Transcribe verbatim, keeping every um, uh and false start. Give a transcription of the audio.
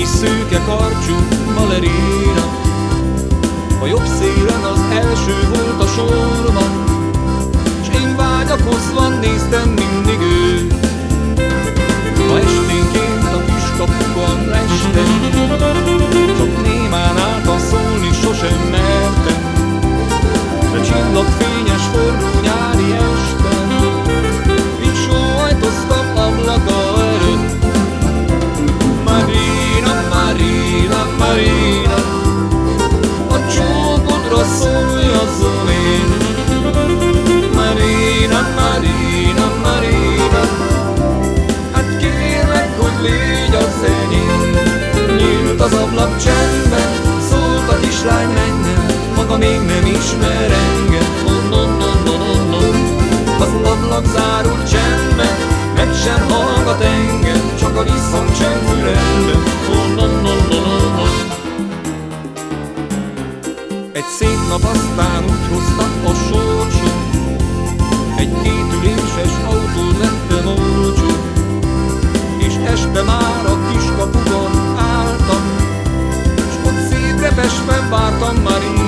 kis szőke karcsú balerina. A jobb szélen az első volt a sorban, s én vágyakozva néztem mindig őt. Ha esténként a kiskapukon lestem, csak némán álltam szólni sosem mertem. De csillagfényes forró nyári este, így sóhajtoztam ablaka előtt. Marina, Marina, Marina, a csókodra szólj a zomén. Marina, Marina, Marina, hát kérlek, hogy légy az enyém. Nyílt az ablak csendben, szólt a kislány, menj el, maga még nem ismer engem. Oh, no, no, no, no, no. Az ablak zárult csendben, meg sem hallgat engem, csak a visszhangcsend fülemben. Oh, no, no, no, no, no. Egy szép nap aztán úgy hozta a sorsa, egy kétüléses autót vettem olcsó, és este már a kiskapukon álltam, s ott szétrepesve vártam Marina.